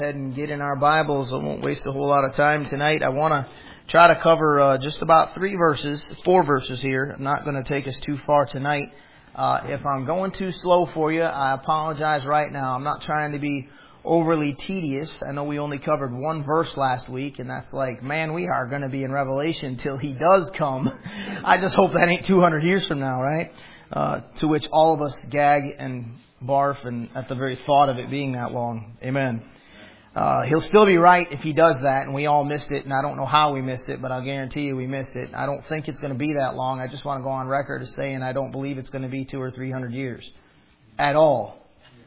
Ahead and get in our Bibles. I won't waste a whole lot of time tonight. I want to try to cover just about four verses here. I'm not going to take us too far tonight. If I'm going too slow for you, I apologize right now. I'm not trying to be overly tedious. I know we only covered one verse last week, and that's like, man, we are going to be in Revelation till He does come. I just hope that ain't 200 years from now, right? To which all of us gag and barf and at the very thought of it being that long. Amen. He'll still be right if He does that, and we all missed it, and I don't know how we missed it, but I'll guarantee you we missed it. I don't think it's going to be that long. I just want to go on record as saying I don't believe it's going to be 200 or 300 years at all.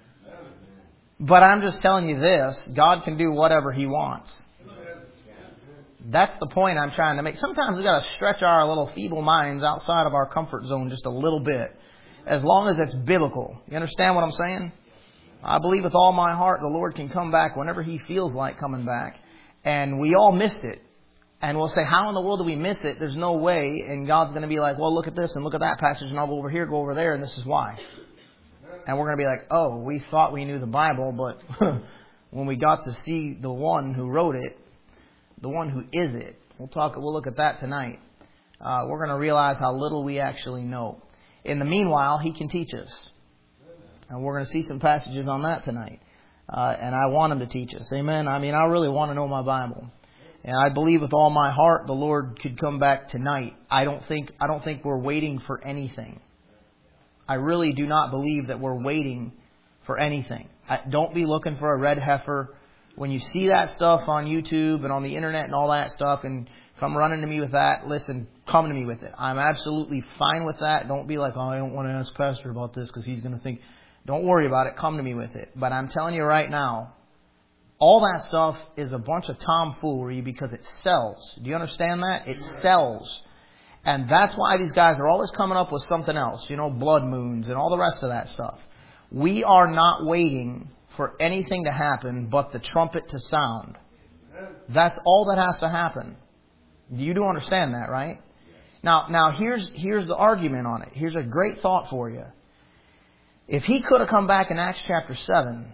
But I'm just telling you this, God can do whatever He wants. That's the point I'm trying to make. Sometimes we've got to stretch our little feeble minds outside of our comfort zone just a little bit, as long as it's biblical. You understand what I'm saying? I believe with all my heart the Lord can come back whenever He feels like coming back. And we all missed it. And we'll say, how in the world did we miss it? There's no way. And God's going to be like, well, look at this and look at that passage, and I'll go over here, go over there, and this is why. And we're going to be like, oh, we thought we knew the Bible, but when we got to see the one who wrote it, the one who is it, we'll look at that tonight. We're going to realize how little we actually know. In the meanwhile, He can teach us. And we're going to see some passages on that tonight. And I want Him to teach us. Amen. I mean, I really want to know my Bible. And I believe with all my heart the Lord could come back tonight. I don't think we're waiting for anything. I really do not believe that we're waiting for anything. Don't be looking for a red heifer. When you see that stuff on YouTube and on the internet and all that stuff, and come running to me with that, listen, come to me with it. I'm absolutely fine with that. Don't be like, oh, I don't want to ask Pastor about this because he's going to think. Don't worry about it. Come to me with it. But I'm telling you right now, all that stuff is a bunch of tomfoolery because it sells. Do you understand that? It sells. And that's why these guys are always coming up with something else. You know, blood moons and all the rest of that stuff. We are not waiting for anything to happen but the trumpet to sound. That's all that has to happen. You do understand that, right? Now here's the argument on it. Here's a great thought for you. If He could have come back in Acts chapter 7,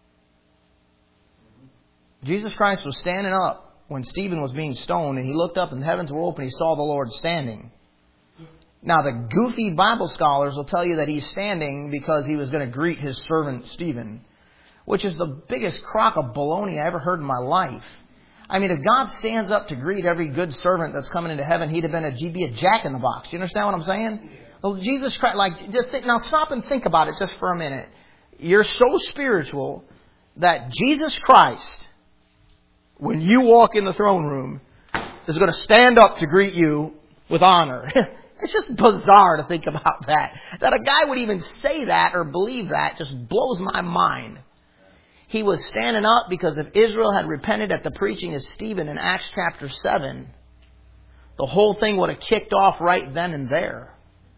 Jesus Christ was standing up when Stephen was being stoned, and He looked up and the heavens were open. He saw the Lord standing. Now, the goofy Bible scholars will tell you that He's standing because He was going to greet His servant Stephen, which is the biggest crock of baloney I ever heard in my life. I mean, if God stands up to greet every good servant that's coming into heaven, He'd be a jack in the box. You understand what I'm saying? Well, Jesus Christ, now stop and think about it just for a minute. You're so spiritual that Jesus Christ, when you walk in the throne room, is going to stand up to greet you with honor. It's just bizarre to think about that. That a guy would even say that or believe that just blows my mind. He was standing up because if Israel had repented at the preaching of Stephen in Acts chapter 7, the whole thing would have kicked off right then and there.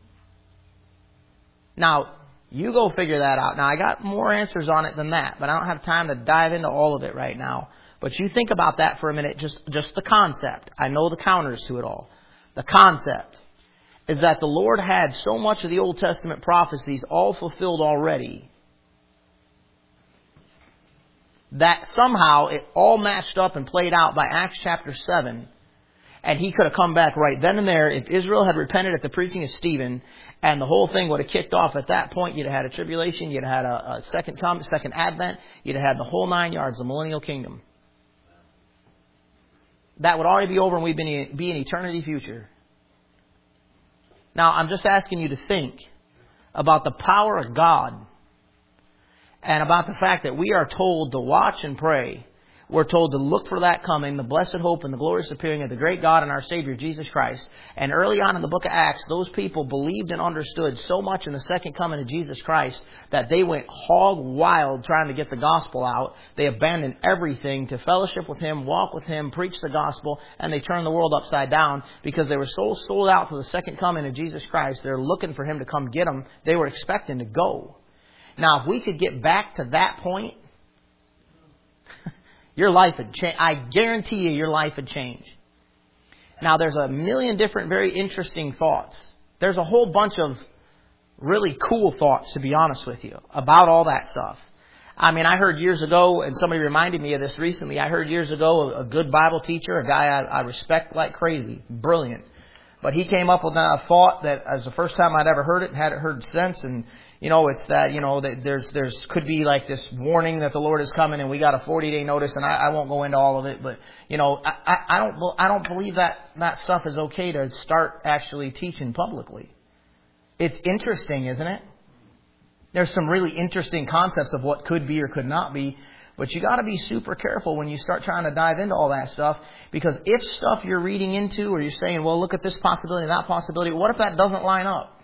Now, you go figure that out. Now, I got more answers on it than that, but I don't have time to dive into all of it right now. But you think about that for a minute, just the concept. I know the counters to it all. The concept is that the Lord had so much of the Old Testament prophecies all fulfilled already that somehow it all matched up and played out by Acts chapter 7. And He could have come back right then and there if Israel had repented at the preaching of Stephen, and the whole thing would have kicked off at that point. You'd have had a tribulation, you'd have had a second advent, you'd have had the whole 9 yards, the millennial kingdom. That would already be over and we'd be in eternity future. Now, I'm just asking you to think about the power of God and about the fact that we are told to watch and pray. We're told to look for that coming, the blessed hope and the glorious appearing of the great God and our Savior, Jesus Christ. And early on in the book of Acts, those people believed and understood so much in the second coming of Jesus Christ that they went hog wild trying to get the gospel out. They abandoned everything to fellowship with Him, walk with Him, preach the gospel, and they turned the world upside down because they were so sold out for the second coming of Jesus Christ. They're looking for Him to come get them. They were expecting to go. Now, if we could get back to that point, your life would change. I guarantee you your life would change. Now, there's a million different very interesting thoughts. There's a whole bunch of really cool thoughts, to be honest with you, about all that stuff. I mean, I heard years ago, and somebody reminded me of this recently, I heard years ago a good Bible teacher, a guy I respect like crazy, brilliant. But he came up with a thought that as the first time I'd ever heard it and hadn't heard since. And, it's that, that there's could be like this warning that the Lord is coming and we got a 40-day notice, and I won't go into all of it. But, I don't believe that stuff is okay to start actually teaching publicly. It's interesting, isn't it? There's some really interesting concepts of what could be or could not be. But you got to be super careful when you start trying to dive into all that stuff. Because if stuff you're reading into or you're saying, well, look at this possibility and that possibility, what if that doesn't line up?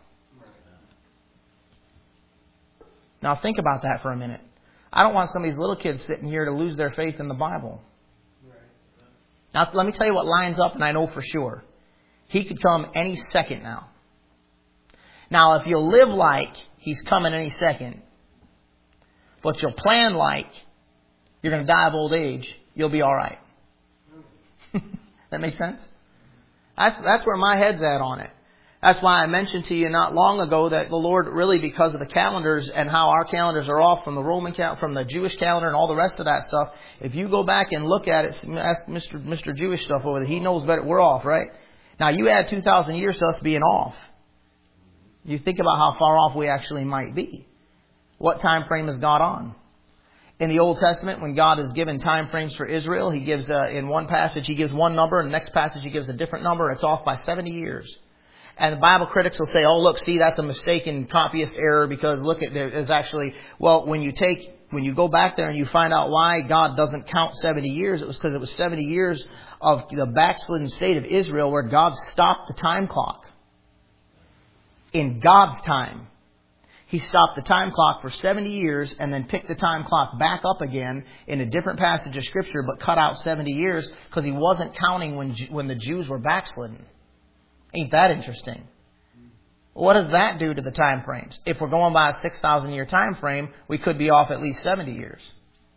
Now think about that for a minute. I don't want some of these little kids sitting here to lose their faith in the Bible. Now let me tell you what lines up, and I know for sure. He could come any second now. Now if you live like He's coming any second, but you'll plan like you're going to die of old age, you'll be all right. That makes sense? That's where my head's at on it. That's why I mentioned to you not long ago that the Lord really, because of the calendars and how our calendars are off from the Roman calendar, from the Jewish calendar and all the rest of that stuff, if you go back and look at it, ask Mr. Jewish stuff over there, he knows better. We're off, right? Now you add 2,000 years to us being off. You think about how far off we actually might be. What time frame is God on? In the Old Testament, when God has given time frames for Israel, He gives, in one passage, He gives one number, and the next passage He gives a different number. It's off by 70 years. And the Bible critics will say, oh, look, see, that's a mistaken copyist error because look, there's actually, well, when you go back there and you find out why God doesn't count 70 years, it was because it was 70 years of the backslidden state of Israel where God stopped the time clock. In God's time. He stopped the time clock for 70 years and then picked the time clock back up again in a different passage of Scripture, but cut out 70 years because He wasn't counting when the Jews were backslidden. Ain't that interesting? What does that do to the time frames? If we're going by a 6,000 year time frame, we could be off at least 70 years.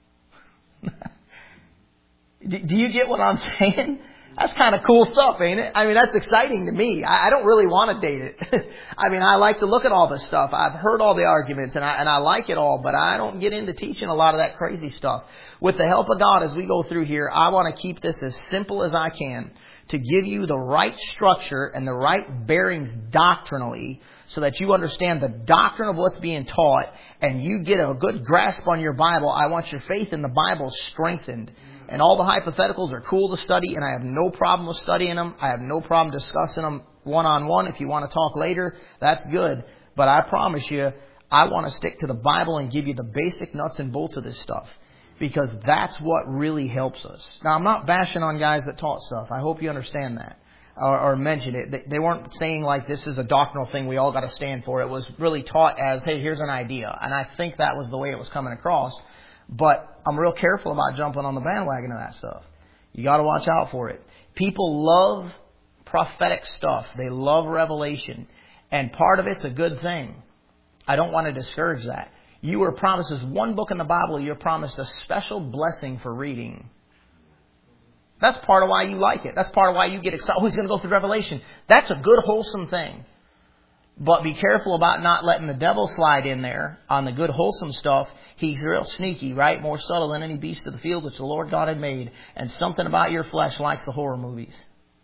Do you get what I'm saying? That's kind of cool stuff, ain't it? I mean, that's exciting to me. I don't really want to date it. I mean, I like to look at all this stuff. I've heard all the arguments and I like it all, but I don't get into teaching a lot of that crazy stuff. With the help of God, as we go through here, I want to keep this as simple as I can to give you the right structure and the right bearings doctrinally so that you understand the doctrine of what's being taught and you get a good grasp on your Bible. I want your faith in the Bible strengthened. And all the hypotheticals are cool to study, and I have no problem with studying them. I have no problem discussing them one-on-one. If you want to talk later, that's good. But I promise you, I want to stick to the Bible and give you the basic nuts and bolts of this stuff. Because that's what really helps us. Now, I'm not bashing on guys that taught stuff. I hope you understand that. Or mention it. They weren't saying like this is a doctrinal thing we all got to stand for. It was really taught as, hey, here's an idea. And I think that was the way it was coming across. But I'm real careful about jumping on the bandwagon of that stuff. You got to watch out for it. People love prophetic stuff. They love revelation. And part of it's a good thing. I don't want to discourage that. You were promised, there's one book in the Bible, you're promised a special blessing for reading. That's part of why you like it. That's part of why you get excited. Oh, he's going to go through Revelation. That's a good, wholesome thing. But be careful about not letting the devil slide in there on the good, wholesome stuff. He's real sneaky, right? More subtle than any beast of the field which the Lord God had made. And something about your flesh likes the horror movies.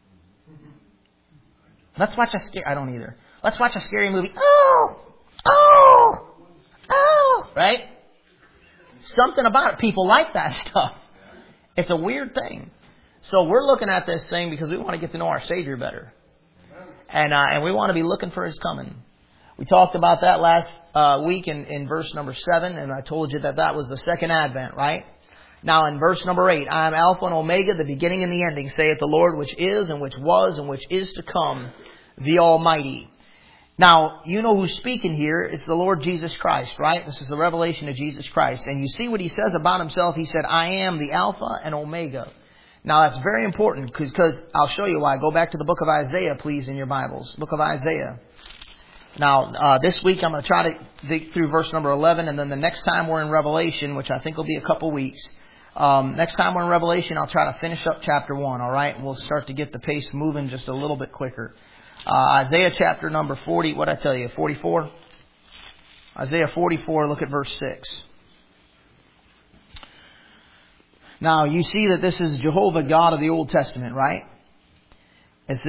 Let's watch I don't either. Let's watch a scary movie. Oh! Right? Something about it. People like that stuff. It's a weird thing. So we're looking at this thing because we want to get to know our Savior better. And we want to be looking for His coming. We talked about that last week in verse number 7, and I told you that was the second advent, right? Now in verse number 8, I am Alpha and Omega, the beginning and the ending, saith the Lord, which is and which was and which is to come, the Almighty. Now, you know who's speaking here. It's the Lord Jesus Christ, right? This is the revelation of Jesus Christ. And you see what He says about Himself. He said, I am the Alpha and Omega. Now, that's very important because I'll show you why. Go back to the book of Isaiah, please, in your Bibles. Book of Isaiah. Now, this week I'm going to try to dig through verse number 11, and then the next time we're in Revelation, which I think will be a couple weeks, next time we're in Revelation, I'll try to finish up chapter 1, all right? We'll start to get the pace moving just a little bit quicker. Isaiah chapter number 40, what did I tell you, 44? Isaiah 44, look at verse 6. Now, you see that this is Jehovah God of the Old Testament, right? This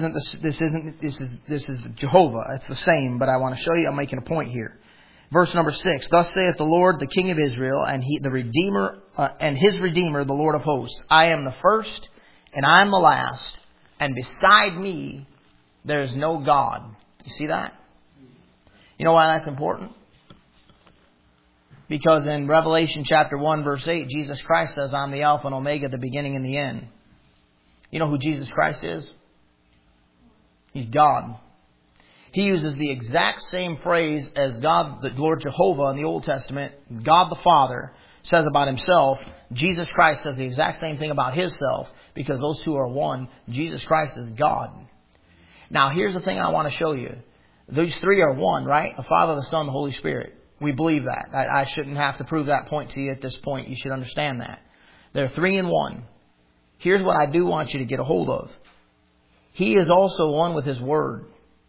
is Jehovah. It's the same, but I want to show you, I'm making a point here. Verse number 6, Thus saith the Lord, the King of Israel, and the Redeemer, and his Redeemer, the Lord of hosts. I am the first, and I am the last, and beside me there is no God. You see that? You know why that's important? Because in Revelation chapter 1, verse 8, Jesus Christ says, I'm the Alpha and Omega, the beginning and the end. You know who Jesus Christ is? He's God. He uses the exact same phrase as God, the Lord Jehovah in the Old Testament, God the Father says about Himself. Jesus Christ says the exact same thing about Himself, because those two are one. Jesus Christ is God. Now here's the thing I want to show you. These three are one, right? The Father, the Son, the Holy Spirit. We believe that. I shouldn't have to prove that point to you at this point. You should understand that. They're three in one. Here's what I do want you to get a hold of. He is also one with His Word.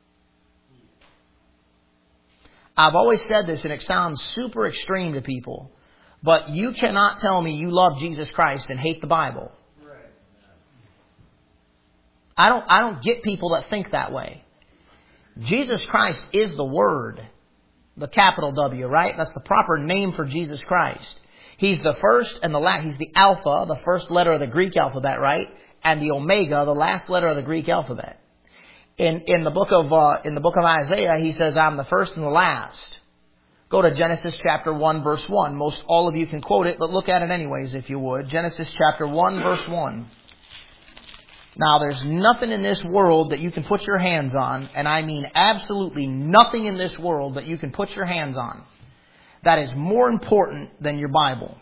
I've always said this, and it sounds super extreme to people, but you cannot tell me you love Jesus Christ and hate the Bible. I don't get people that think that way. Jesus Christ is the Word. The capital W, right? That's the proper name for Jesus Christ. He's the first and the last. He's the Alpha, the first letter of the Greek alphabet, right? And the Omega, the last letter of the Greek alphabet. In the book of Isaiah, he says, I'm the first and the last. Go to Genesis chapter 1, verse 1. Most all of you can quote it, but look at it anyways, if you would. Genesis chapter 1, verse 1. Now, there's nothing in this world that you can put your hands on, and I mean absolutely nothing in this world that you can put your hands on, that is more important than your Bible.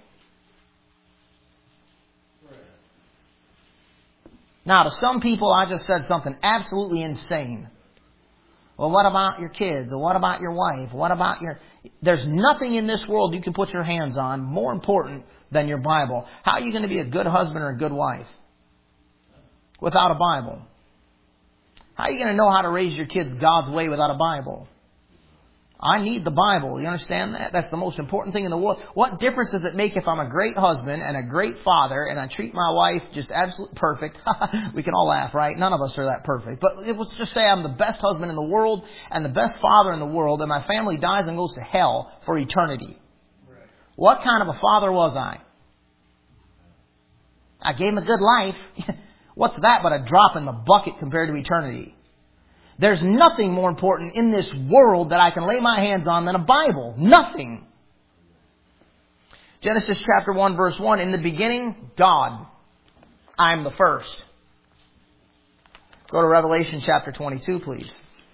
Now, to some people, I just said something absolutely insane. Well, what about your kids? Or what about your wife? What about your... There's nothing in this world you can put your hands on more important than your Bible. How are you going to be a good husband or a good wife without a Bible? How are you going to know how to raise your kids God's way without a Bible? I need the Bible. You understand that? That's the most important thing in the world. What difference does it make if I'm a great husband and a great father and I treat my wife just absolutely perfect? We can all laugh, right? None of us are that perfect. But let's just say I'm the best husband in the world and the best father in the world, and my family dies and goes to hell for eternity. Right. What kind of a father was I? I gave him a good life. What's that but a drop in the bucket compared to eternity? There's nothing more important in this world that I can lay my hands on than a Bible. Nothing. Genesis chapter 1, verse 1. In the beginning, God. I am the first. Go to Revelation chapter 22, please.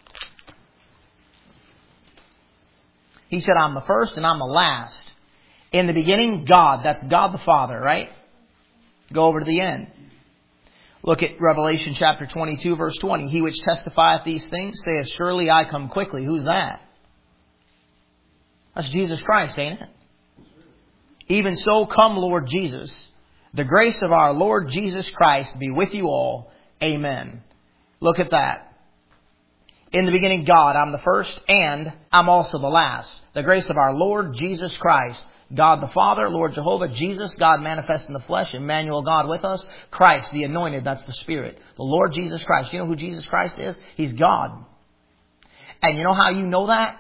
He said, I'm the first and I'm the last. In the beginning, God. That's God the Father, right? Go over to the end. Look at Revelation chapter 22, verse 20. He which testifieth these things saith, Surely I come quickly. Who's that? That's Jesus Christ, ain't it? Even so, come, Lord Jesus. The grace of our Lord Jesus Christ be with you all. Amen. Look at that. In the beginning, God, I'm the first and I'm also the last. The grace of our Lord Jesus Christ. God the Father, Lord Jehovah, Jesus, God manifest in the flesh, Emmanuel, God with us, Christ, the anointed, that's the Spirit. The Lord Jesus Christ. You know who Jesus Christ is? He's God. And you know how you know that?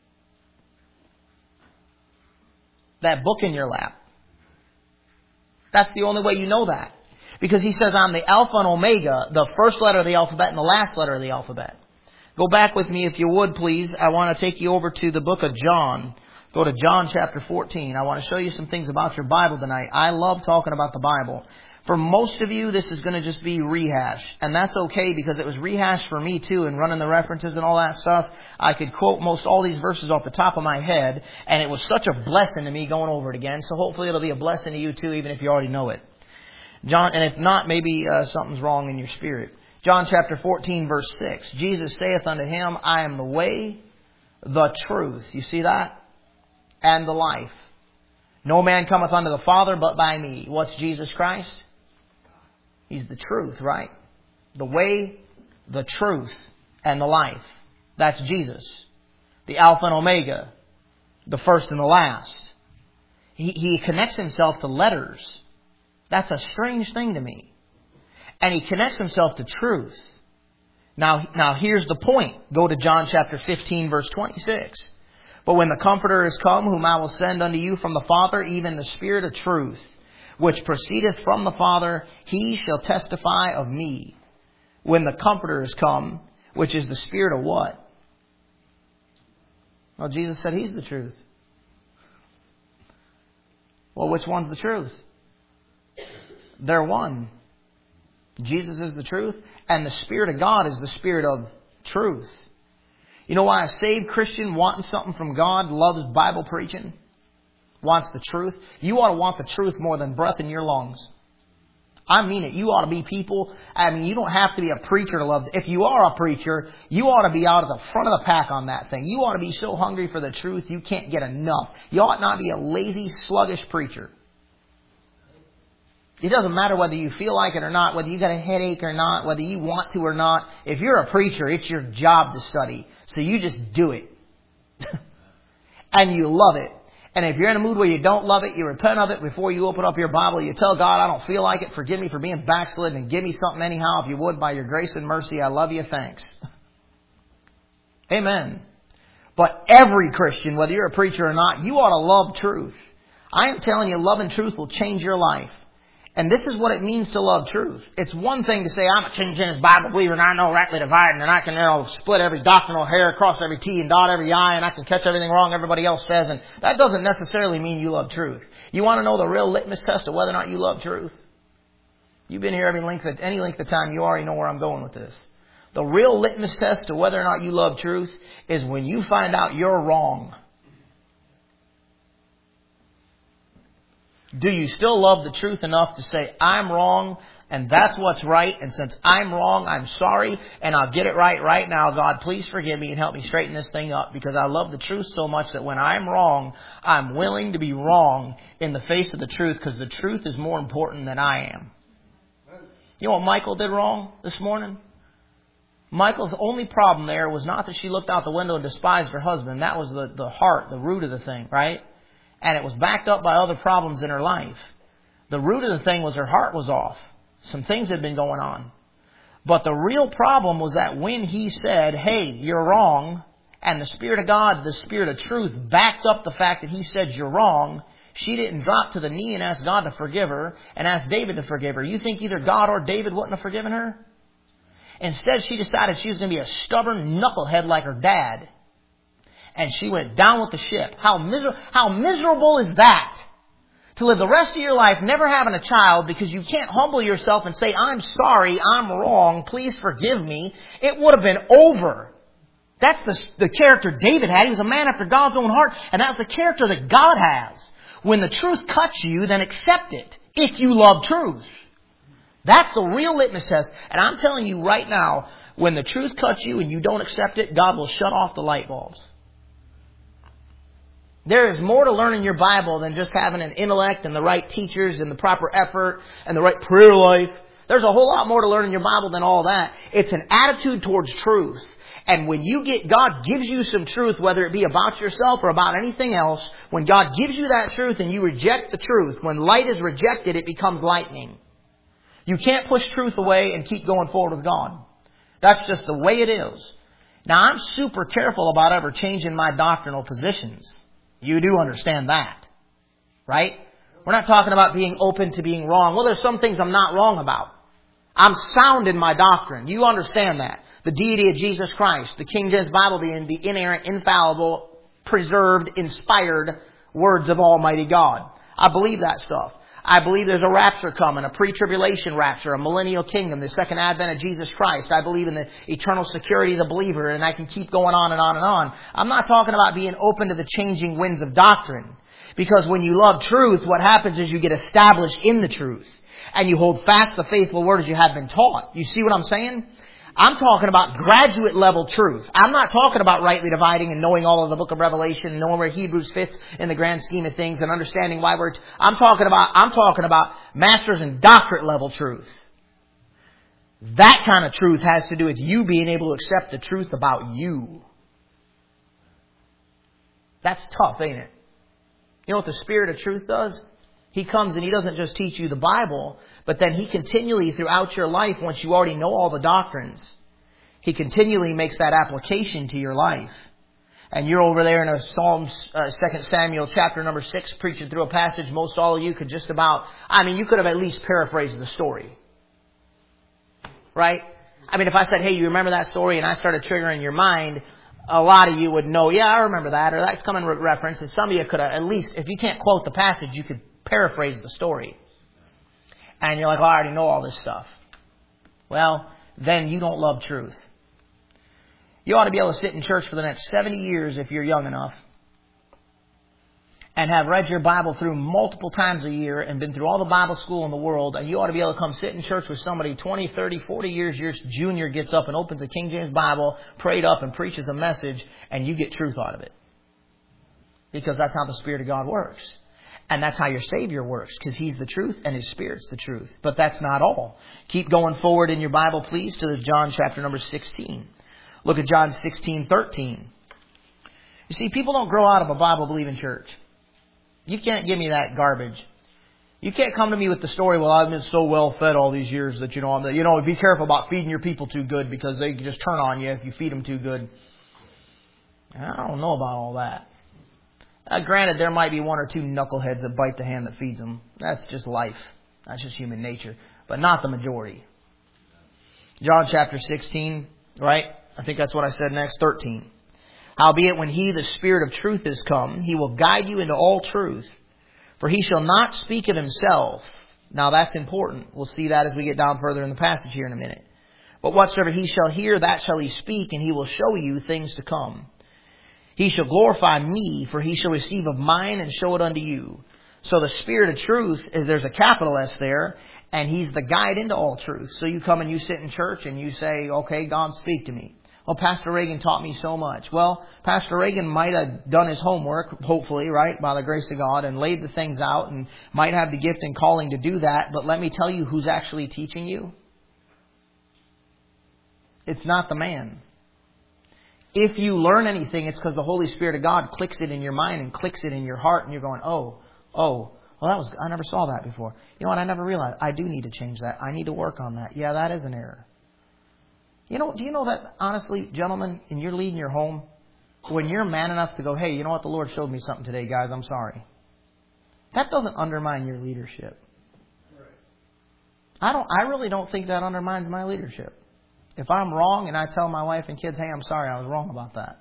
That book in your lap. That's the only way you know that. Because He says, I'm the Alpha and Omega, the first letter of the alphabet and the last letter of the alphabet. Go back with me if you would, please. I want to take you over to the book of John. Go to John chapter 14. I want to show you some things about your Bible tonight. I love talking about the Bible. For most of you, this is going to just be rehash. And that's okay because it was rehashed for me too, and running the references and all that stuff. I could quote most all these verses off the top of my head, and it was such a blessing to me going over it again. So hopefully it'll be a blessing to you too, even if you already know it. John, and if not, maybe something's wrong in your spirit. John chapter 14, verse 6. Jesus saith unto him, I am the way, the truth. You see that? And the life. No man cometh unto the Father but by me. What's Jesus Christ? He's the truth, right? The way, the truth, and the life. That's Jesus. The Alpha and Omega. The first and the last. He connects Himself to letters. That's a strange thing to me. And he connects himself to truth. Now here's the point. Go to John chapter 15, verse 26. But when the Comforter is come, whom I will send unto you from the Father, even the Spirit of truth, which proceedeth from the Father, he shall testify of me. When the Comforter is come, which is the Spirit of what? Well, Jesus said He's the truth. Well, which one's the truth? They're one. Jesus is the truth, and the Spirit of God is the Spirit of truth. You know why a saved Christian wanting something from God loves Bible preaching? Wants the truth? You ought to want the truth more than breath in your lungs. I mean it. You ought to be people. I mean, you don't have to be a preacher to love. If you are a preacher, you ought to be out at the front of the pack on that thing. You ought to be so hungry for the truth you can't get enough. You ought not be a lazy, sluggish preacher. It doesn't matter whether you feel like it or not, whether you got a headache or not, whether you want to or not. If you're a preacher, it's your job to study. So you just do it. And you love it. And if you're in a mood where you don't love it, you repent of it before you open up your Bible. You tell God, I don't feel like it. Forgive me for being backslidden and give me something anyhow. If you would, by your grace and mercy, I love you. Thanks. Amen. But every Christian, whether you're a preacher or not, you ought to love truth. I am telling you, loving truth will change your life. And this is what it means to love truth. It's one thing to say, I'm a King James Bible believer and I know rightly dividing and I can split every doctrinal hair, cross every T and dot every I and I can catch everything wrong everybody else says. And that doesn't necessarily mean you love truth. You want to know the real litmus test of whether or not you love truth? You've been here any length of time, you already know where I'm going with this. The real litmus test of whether or not you love truth is when you find out you're wrong. Do you still love the truth enough to say, I'm wrong and that's what's right, and since I'm wrong, I'm sorry and I'll get it right now. God, please forgive me and help me straighten this thing up because I love the truth so much that when I'm wrong, I'm willing to be wrong in the face of the truth because the truth is more important than I am. You know what Michael did wrong this morning? Michael's only problem there was not that she looked out the window and despised her husband. That was the heart, the root of the thing, right? And it was backed up by other problems in her life. The root of the thing was her heart was off. Some things had been going on. But the real problem was that when he said, hey, you're wrong, and the Spirit of God, the Spirit of truth, backed up the fact that he said you're wrong, she didn't drop to the knee and ask God to forgive her and ask David to forgive her. You think either God or David wouldn't have forgiven her? Instead, she decided she was going to be a stubborn knucklehead like her dad. And she went down with the ship. How miserable is that? To live the rest of your life never having a child because you can't humble yourself and say, I'm sorry, I'm wrong, please forgive me. It would have been over. That's the character David had. He was a man after God's own heart. And that's the character that God has. When the truth cuts you, then accept it. If you love truth. That's the real litmus test. And I'm telling you right now, when the truth cuts you and you don't accept it, God will shut off the light bulbs. There is more to learning your Bible than just having an intellect and the right teachers and the proper effort and the right prayer life. There's a whole lot more to learning your Bible than all that. It's an attitude towards truth. And when God gives you some truth, whether it be about yourself or about anything else, when God gives you that truth and you reject the truth, when light is rejected, it becomes lightning. You can't push truth away and keep going forward with God. That's just the way it is. Now, I'm super careful about ever changing my doctrinal positions. You do understand that, right? We're not talking about being open to being wrong. Well, there's some things I'm not wrong about. I'm sound in my doctrine. You understand that. The deity of Jesus Christ, the King James Bible being the inerrant, infallible, preserved, inspired words of Almighty God. I believe that stuff. I believe there's a rapture coming, a pre-tribulation rapture, a millennial kingdom, the second advent of Jesus Christ. I believe in the eternal security of the believer, and I can keep going on and on and on. I'm not talking about being open to the changing winds of doctrine. Because when you love truth, what happens is you get established in the truth. And you hold fast the faithful word as you have been taught. You see what I'm saying? I'm talking about graduate level truth. I'm not talking about rightly dividing and knowing all of the book of Revelation and knowing where Hebrews fits in the grand scheme of things and understanding why I'm talking about masters and doctorate level truth. That kind of truth has to do with you being able to accept the truth about you. That's tough, ain't it? You know what the Spirit of truth does? He comes and He doesn't just teach you the Bible, but then He continually throughout your life, once you already know all the doctrines, He continually makes that application to your life. And you're over there in a Psalms, 2 Samuel chapter number 6 preaching through a passage most all of you could just about, you could have at least paraphrased the story. Right? If I said, hey, you remember that story, and I started triggering your mind, a lot of you would know, yeah, I remember that, or that's coming with reference. And some of you could have, at least, if you can't quote the passage, you could paraphrase the story. And you're like, oh, I already know all this stuff. Well, then you don't love truth. You ought to be able to sit in church for the next 70 years if you're young enough, and have read your Bible through multiple times a year and been through all the Bible school in the world, and you ought to be able to come sit in church with somebody 20, 30, 40 years your junior gets up and opens a King James Bible, prayed up and preaches a message, and you get truth out of it. Because that's how the Spirit of God works. And that's how your Savior works, because He's the truth and His Spirit's the truth. But that's not all. Keep going forward in your Bible, please, to John chapter number 16. Look at John 16:13. You see, people don't grow out of a Bible-believing church. You can't give me that garbage. You can't come to me with the story, well, I've been so well fed all these years that, be careful about feeding your people too good because they just turn on you if you feed them too good. I don't know about all that. Granted, there might be one or two knuckleheads that bite the hand that feeds them. That's just life. That's just human nature. But not the majority. John chapter 16, right? I think that's what I said next, 13. Howbeit when He, the Spirit of truth, is come, He will guide you into all truth. For He shall not speak of Himself. Now that's important. We'll see that as we get down further in the passage here in a minute. But whatsoever He shall hear, that shall He speak, and He will show you things to come. He shall glorify Me, for He shall receive of mine and show it unto you. So the Spirit of truth, there's a capital S there, and He's the guide into all truth. So you come and you sit in church and you say, okay, God, speak to me. Well, Pastor Reagan taught me so much. Well, Pastor Reagan might have done his homework, hopefully, right, by the grace of God, and laid the things out and might have the gift and calling to do that. But let me tell you who's actually teaching you. It's not the man. If you learn anything, it's because the Holy Spirit of God clicks it in your mind and clicks it in your heart, and you're going, well, I never saw that before. You know what? I never realized. I do need to change that. I need to work on that. Yeah, that is an error. Do you know that, honestly, gentlemen, and you're leading your home, when you're man enough to go, hey, you know what, the Lord showed me something today, guys, I'm sorry. That doesn't undermine your leadership. I really don't think that undermines my leadership. If I'm wrong and I tell my wife and kids, hey, I'm sorry, I was wrong about that.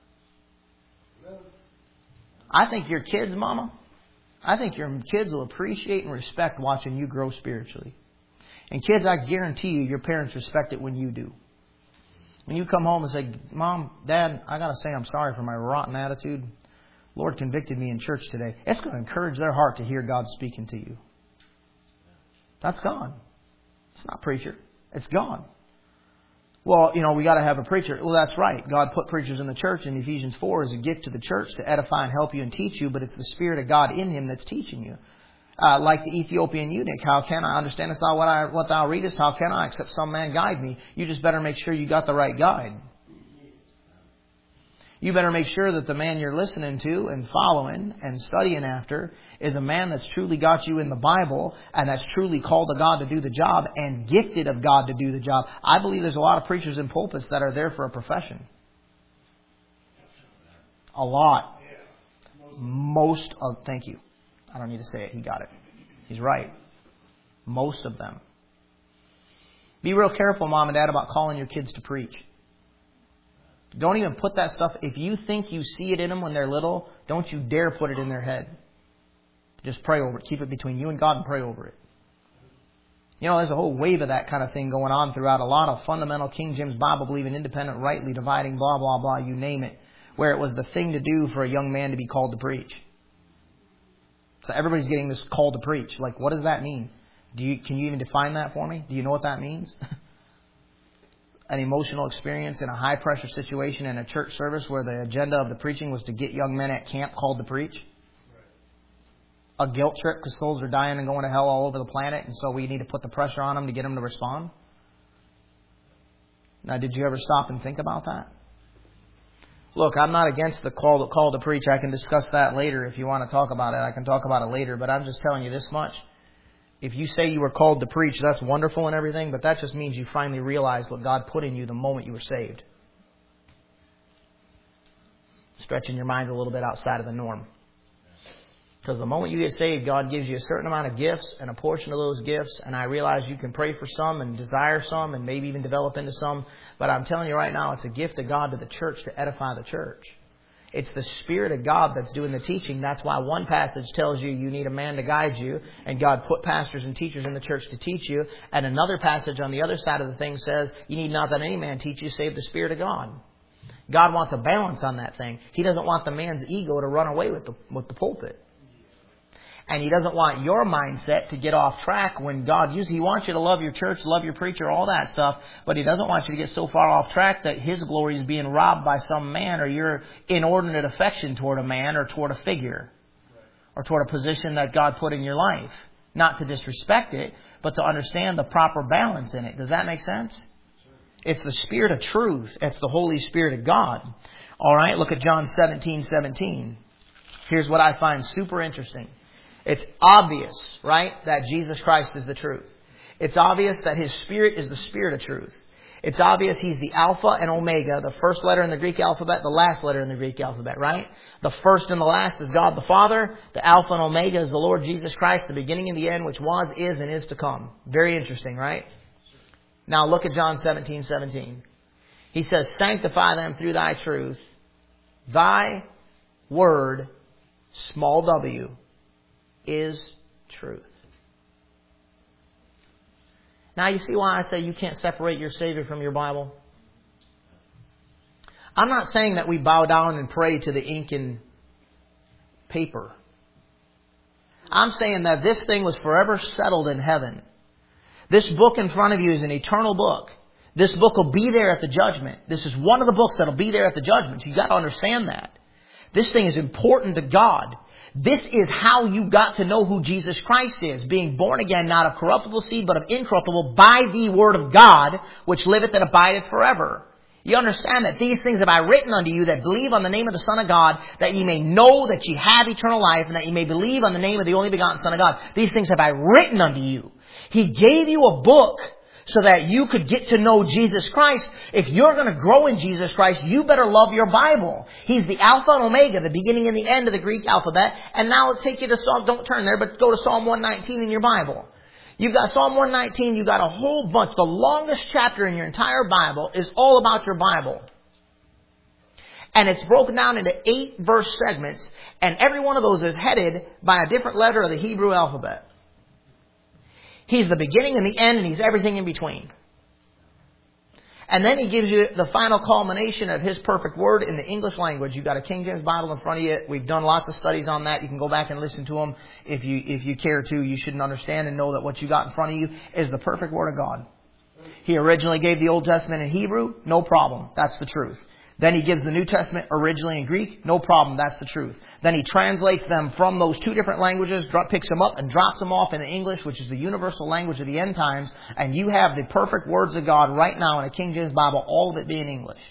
I think your kids, Mama, will appreciate and respect watching you grow spiritually. And kids, I guarantee you, your parents respect it when you do. When you come home and say, Mom, Dad, I got to say I'm sorry for my rotten attitude. Lord convicted me in church today. It's going to encourage their heart to hear God speaking to you. That's God. It's not preacher. It's God. Well, we got to have a preacher. Well, that's right. God put preachers in the church in Ephesians 4 as a gift to the church to edify and help you and teach you, but it's the Spirit of God in Him that's teaching you. Like the Ethiopian eunuch, how can I understand what thou readest? How can I, except some man guide me? You just better make sure you got the right guide. You better make sure that the man you're listening to and following and studying after is a man that's truly got you in the Bible and that's truly called of God to do the job and gifted of God to do the job. I believe there's a lot of preachers in pulpits that are there for a profession. A lot. Thank you. I don't need to say it. He got it. He's right. Most of them. Be real careful, Mom and Dad, about calling your kids to preach. Don't even put that stuff. If you think you see it in them when they're little, don't you dare put it in their head. Just pray over it. Keep it between you and God and pray over it. There's a whole wave of that kind of thing going on throughout a lot of fundamental King James Bible believing, independent, rightly dividing, blah, blah, blah, you name it, where it was the thing to do for a young man to be called to preach. So everybody's getting this call to preach. Like, what does that mean? Can you even define that for me? Do you know what that means? An emotional experience in a high-pressure situation in a church service where the agenda of the preaching was to get young men at camp called to preach? A guilt trip because souls are dying and going to hell all over the planet, and so we need to put the pressure on them to get them to respond? Now, did you ever stop and think about that? Look, I'm not against the call to preach. I can discuss that later if you want to talk about it. I can talk about it later, but I'm just telling you this much. If you say you were called to preach, that's wonderful and everything, but that just means you finally realized what God put in you the moment you were saved. Stretching your mind a little bit outside of the norm. Because the moment you get saved, God gives you a certain amount of gifts and a portion of those gifts. And I realize you can pray for some and desire some and maybe even develop into some. But I'm telling you right now, it's a gift of God to the church to edify the church. It's the Spirit of God that's doing the teaching. That's why one passage tells you you need a man to guide you. And God put pastors and teachers in the church to teach you. And another passage on the other side of the thing says you need not that any man teach you save the Spirit of God. God wants a balance on that thing. He doesn't want the man's ego to run away with the pulpit. And He doesn't want your mindset to get off track when God uses. He wants you to love your church, love your preacher, all that stuff. But He doesn't want you to get so far off track that His glory is being robbed by some man or your inordinate affection toward a man or toward a figure or toward a position that God put in your life. Not to disrespect it, but to understand the proper balance in it. Does that make sense? It's the Spirit of truth. It's the Holy Spirit of God. All right, look at John 17:17. Here's what I find super interesting. It's obvious, right, that Jesus Christ is the truth. It's obvious that His Spirit is the Spirit of truth. It's obvious He's the Alpha and Omega, the first letter in the Greek alphabet, the last letter in the Greek alphabet, right? The first and the last is God the Father. The Alpha and Omega is the Lord Jesus Christ, the beginning and the end, which was, is, and is to come. Very interesting, right? Now look at John 17:17. He says, sanctify them through Thy truth. Thy word, small w, is truth. Now you see why I say you can't separate your Savior from your Bible? I'm not saying that we bow down and pray to the ink and paper. I'm saying that this thing was forever settled in heaven. This book in front of you is an eternal book. This book will be there at the judgment. This is one of the books that will be there at the judgment. You've got to understand that. This thing is important to God. This is how you got to know who Jesus Christ is. Being born again, not of corruptible seed, but of incorruptible, by the word of God, which liveth and abideth forever. You understand that these things have I written unto you that believe on the name of the Son of God, that ye may know that ye have eternal life, and that ye may believe on the name of the only begotten Son of God. These things have I written unto you. He gave you a book so that you could get to know Jesus Christ. If you're going to grow in Jesus Christ, you better love your Bible. He's the Alpha and Omega, the beginning and the end of the Greek alphabet. And now let's take you to Psalm, don't turn there, but go to Psalm 119 in your Bible. You've got Psalm 119, you've got a whole bunch. The longest chapter in your entire Bible is all about your Bible. And it's broken down into 8 verse segments, and every one of those is headed by a different letter of the Hebrew alphabet. He's the beginning and the end, and He's everything in between. And then He gives you the final culmination of His perfect word in the English language. You've got a King James Bible in front of you. We've done lots of studies on that. You can go back and listen to them if you care to. You should understand and know that what you got in front of you is the perfect word of God. He originally gave the Old Testament in Hebrew. No problem. That's the truth. Then He gives the New Testament originally in Greek. No problem. That's the truth. Then He translates them from those 2 different languages, picks them up and drops them off in the English, which is the universal language of the end times. And you have the perfect words of God right now in a King James Bible, all of it being English.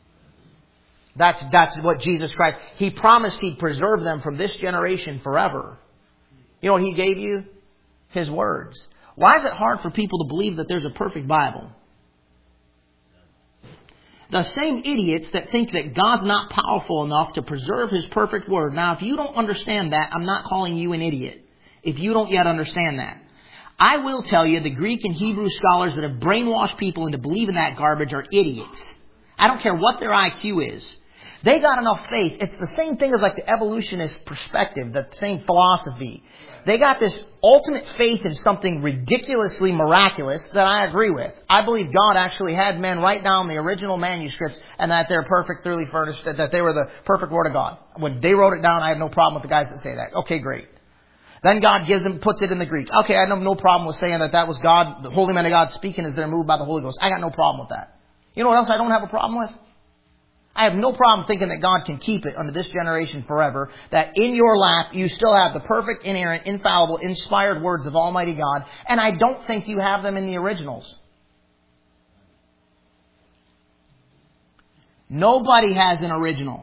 That's what Jesus Christ, He promised He'd preserve them from this generation forever. You know what He gave you? His words. Why is it hard for people to believe that there's a perfect Bible? The same idiots that think that God's not powerful enough to preserve His perfect word. Now, if you don't understand that, I'm not calling you an idiot. If you don't yet understand that. I will tell you the Greek and Hebrew scholars that have brainwashed people into believing that garbage are idiots. I don't care what their IQ is. They got enough faith. It's the same thing as like the evolutionist perspective, the same philosophy. They got this ultimate faith in something ridiculously miraculous that I agree with. I believe God actually had men write down the original manuscripts and that they're perfect, thoroughly furnished, that they were the perfect Word of God. When they wrote it down, I have no problem with the guys that say that. Okay, great. Then God puts it in the Greek. Okay, I have no problem with saying that was God, the holy men of God speaking as they're moved by the Holy Ghost. I got no problem with that. You know what else I don't have a problem with? I have no problem thinking that God can keep it under this generation forever. That in your lap, you still have the perfect, inerrant, infallible, inspired words of Almighty God. And I don't think you have them in the originals. Nobody has an original.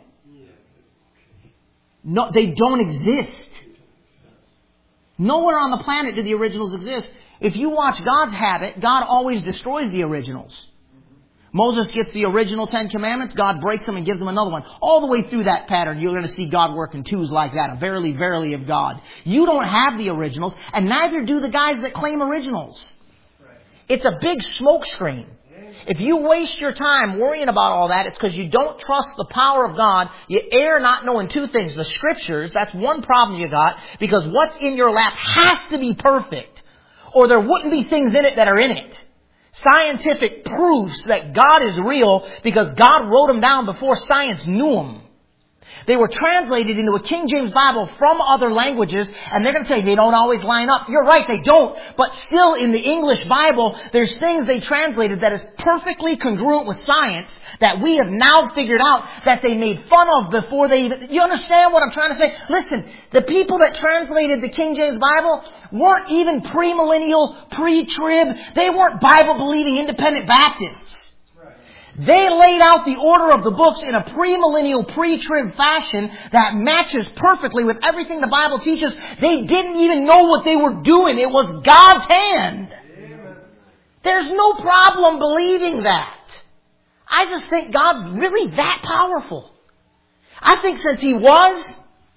No, they don't exist. Nowhere on the planet do the originals exist. If you watch God's habit, God always destroys the originals. Moses gets the original 10 Commandments, God breaks them and gives them another one. All the way through that pattern, you're going to see God work in twos like that. A verily, verily of God. You don't have the originals, and neither do the guys that claim originals. It's a big smoke screen. If you waste your time worrying about all that, it's because you don't trust the power of God. You err not knowing two things. The Scriptures, that's one problem you got, because what's in your lap has to be perfect, or there wouldn't be things in it that are in it. Scientific proofs that God is real because God wrote them down before science knew them. They were translated into a King James Bible from other languages, and they're going to say they don't always line up. You're right, they don't. But still, in the English Bible, there's things they translated that is perfectly congruent with science that we have now figured out that they made fun of before they even... You understand what I'm trying to say? Listen, the people that translated the King James Bible weren't even premillennial, pre-trib. They weren't Bible-believing independent Baptists. They laid out the order of the books in a premillennial, pre-trib fashion that matches perfectly with everything the Bible teaches. They didn't even know what they were doing. It was God's hand. Amen. There's no problem believing that. I just think God's really that powerful. I think since He was,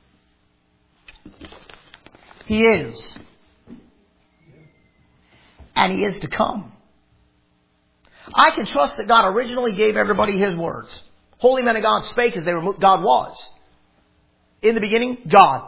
He is. And He is to come. I can trust that God originally gave everybody His words. Holy men of God spake as God was. In the beginning, God.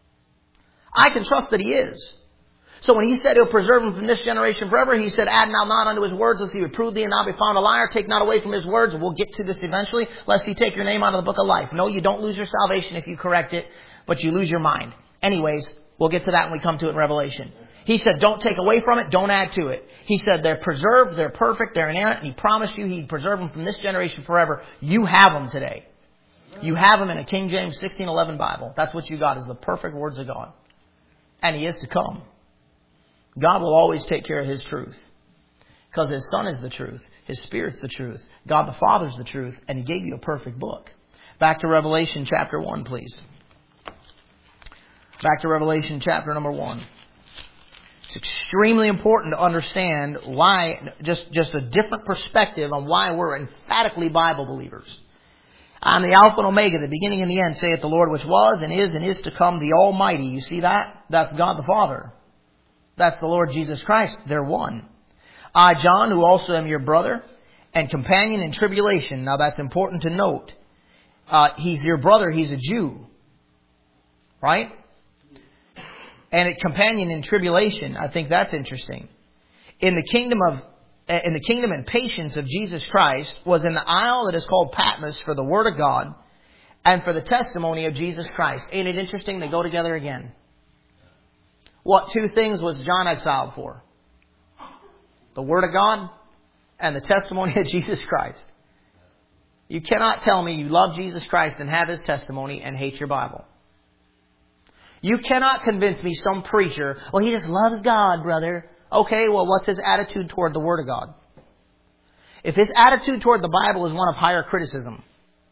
I can trust that He is. So when He said He'll preserve them from this generation forever, He said, add now not unto His words, lest He would prove thee and thou be found a liar. Take not away from His words, and we'll get to this eventually, lest He take your name out of the book of life. No, you don't lose your salvation if you correct it, but you lose your mind. Anyways, we'll get to that when we come to it in Revelation. He said, don't take away from it, don't add to it. He said, they're preserved, they're perfect, they're inerrant, and He promised you He'd preserve them from this generation forever. You have them today. You have them in a King James 1611 Bible. That's what you got, is the perfect words of God. And He is to come. God will always take care of His truth. Because His Son is the truth. His Spirit's the truth. God the Father's the truth. And He gave you a perfect book. Back to Revelation chapter 1, please. Back to Revelation chapter number 1. It's extremely important to understand why, just a different perspective on why we're emphatically Bible believers. I'm the Alpha and Omega, the beginning and the end, saith the Lord, which was and is to come, the Almighty. You see that? That's God the Father. That's the Lord Jesus Christ. They're one. I, John, who also am your brother and companion in tribulation. Now that's important to note. He's your brother. He's a Jew. Right? And a companion in tribulation. I think that's interesting. In the kingdom and patience of Jesus Christ was in the isle that is called Patmos for the word of God and for the testimony of Jesus Christ. Ain't it interesting? They go together again. What two things was John exiled for? The word of God and the testimony of Jesus Christ. You cannot tell me you love Jesus Christ and have His testimony and hate your Bible. You cannot convince me some preacher, well, he just loves God, brother. Okay, well, what's his attitude toward the Word of God? If his attitude toward the Bible is one of higher criticism,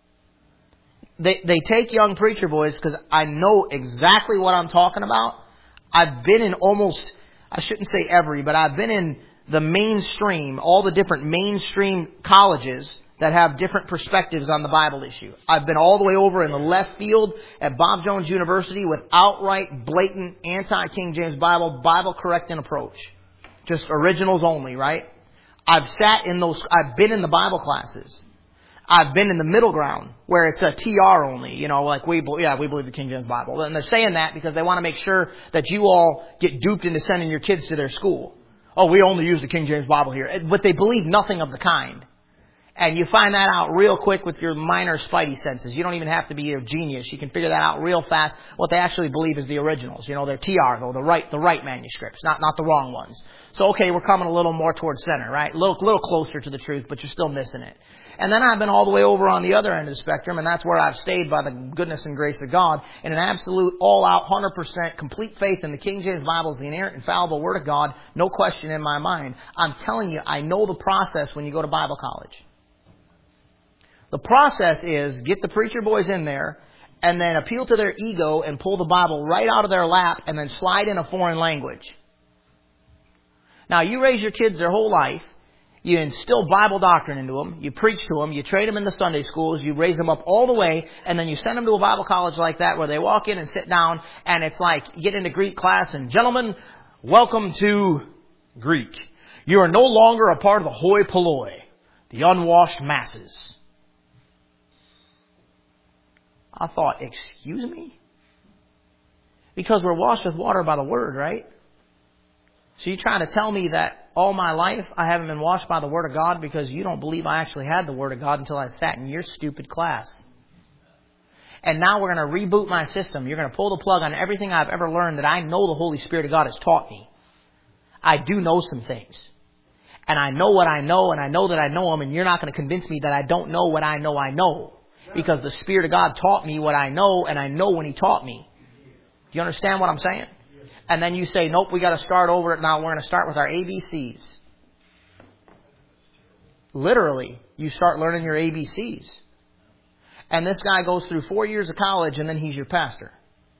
they take young preacher boys, because I know exactly what I'm talking about. I've been in almost, I shouldn't say every, but I've been in the mainstream, all the different mainstream colleges that have different perspectives on the Bible issue. I've been all the way over in the left field at Bob Jones University with outright, blatant, anti-King James Bible correcting approach. Just originals only, right? I've been in the Bible classes. I've been in the middle ground where it's a TR only, like we believe the King James Bible. And they're saying that because they want to make sure that you all get duped into sending your kids to their school. Oh, we only use the King James Bible here. But they believe nothing of the kind. And you find that out real quick with your minor spidey senses. You don't even have to be a genius. You can figure that out real fast. What they actually believe is the originals. They're TR, though, the right manuscripts, not the wrong ones. So, okay, we're coming a little more towards center, right? A little closer to the truth, but you're still missing it. And then I've been all the way over on the other end of the spectrum, and that's where I've stayed by the goodness and grace of God in an absolute, all-out, 100% complete faith in the King James Bible as the inerrant, infallible Word of God. No question in my mind. I'm telling you, I know the process when you go to Bible college. The process is get the preacher boys in there and then appeal to their ego and pull the Bible right out of their lap and then slide in a foreign language. Now, you raise your kids their whole life. You instill Bible doctrine into them. You preach to them. You train them in the Sunday schools. You raise them up all the way. And then you send them to a Bible college like that where they walk in and sit down. And it's like, get into Greek class. And gentlemen, welcome to Greek. You are no longer a part of the hoi polloi, the unwashed masses. I thought, excuse me? Because we're washed with water by the Word, right? So you're trying to tell me that all my life I haven't been washed by the Word of God because you don't believe I actually had the Word of God until I sat in your stupid class. And now we're going to reboot my system. You're going to pull the plug on everything I've ever learned that I know the Holy Spirit of God has taught me. I do know some things. And I know what I know, and I know that I know them, and you're not going to convince me that I don't know what I know I know. Because the Spirit of God taught me what I know, and I know when He taught me. Do you understand what I'm saying? And then you say, nope, we got to start over it now. We're going to start with our ABCs. Literally, you start learning your ABCs. And this guy goes through 4 years of college and then he's your pastor.